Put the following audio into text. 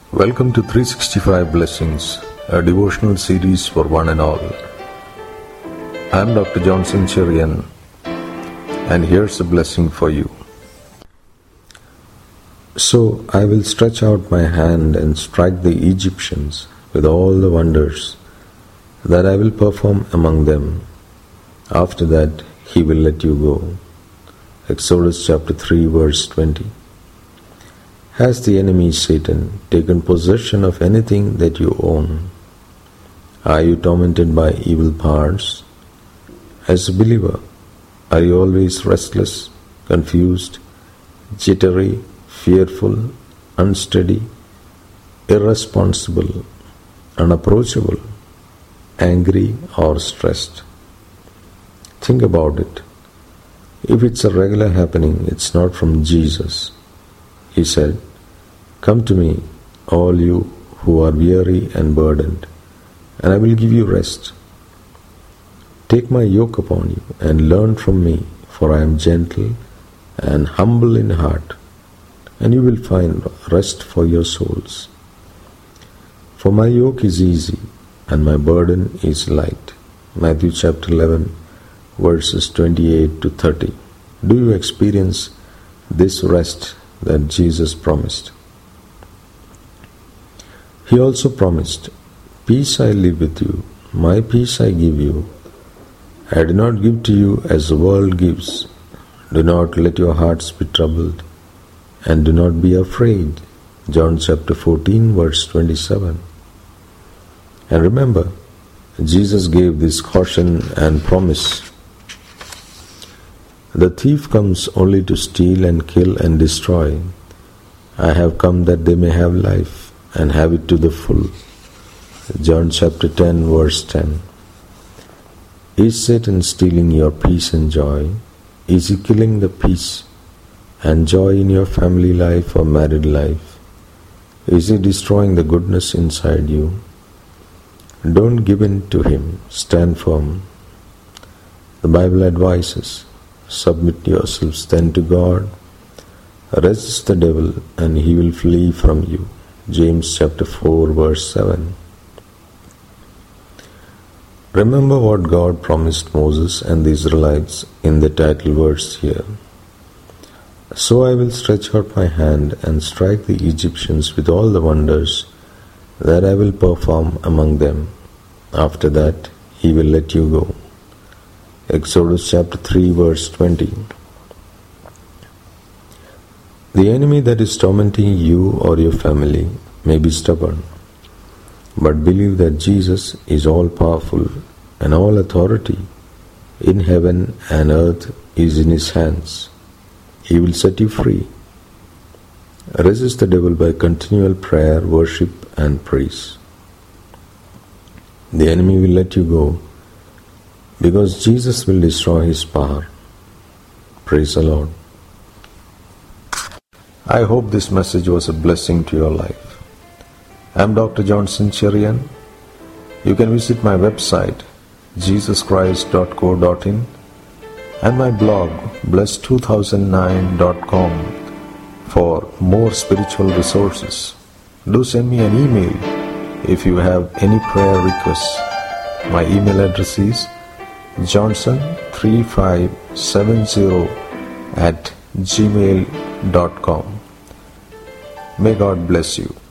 Welcome to 365 Blessings, a devotional series for one and all. I am Dr. Johnson Cherian, and here's a blessing for you. So I will stretch out my hand and strike the Egyptians with all the wonders that I will perform among them. After that, he will let you go. Exodus chapter 3 verse 20. Has the enemy Satan taken possession of anything that you own? Are you tormented by evil powers? As a believer, are you always restless, confused, jittery, fearful, unsteady, irresponsible, unapproachable, angry, or stressed? Think about it. If it's a regular happening, it's not from Jesus. He said, "Come to me, all you who are weary and burdened, and I will give you rest. Take my yoke upon you and learn from me, for I am gentle and humble in heart, and you will find rest for your souls. For my yoke is easy and my burden is light." Matthew chapter 11 verses 28 to 30. Do you experience this rest that Jesus promised? He also promised, "Peace I leave with you, my peace I give you. I do not give to you as the world gives. Do not let your hearts be troubled, and do not be afraid." John chapter 14 verse 27. And remember, Jesus gave this caution and promise. "The thief comes only to steal and kill and destroy. I have come that they may have life and have it to the full." John chapter 10 verse 10. Is Satan stealing your peace and joy? Is he killing the peace and joy in your family life or married life? Is he destroying the goodness inside you? Don't give in to him. Stand firm. The Bible advises, submit yourselves then to God. Resist the devil and he will flee from you. James chapter 4 verse 7. Remember what God promised Moses and the Israelites in the title verse here. "So I will stretch out my hand and strike the Egyptians with all the wonders that I will perform among them. After that, he will let you go." Exodus chapter 3 verse 20. The enemy that is tormenting you or your family may be stubborn, but believe that Jesus is all powerful and all authority in heaven and earth is in his hands. He will set you free. Resist the devil by continual prayer, worship, and praise. The enemy will let you go because Jesus will destroy his power. Praise the Lord. I hope this message was a blessing to your life. I am Dr. Johnson Cherian. You can visit my website, jesuschrist.co.in, and my blog, bless2009.com, for more spiritual resources. Do send me an email if you have any prayer requests. My email address is johnson3570@gmail.com. May God bless you.